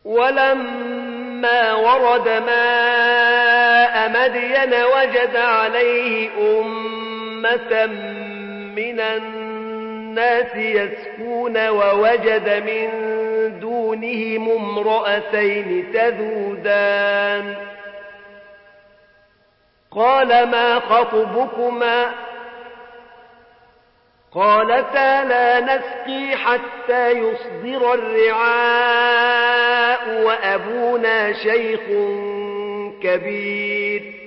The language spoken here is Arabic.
ولما ورد ماء مدين وجد عليه أمة من الناس يسقون ووجد من دونهم امرأتين تذودان قال ما خطبكما قالتا لا نسقي حتى يصدر الرعاء وأبونا شيخ كبير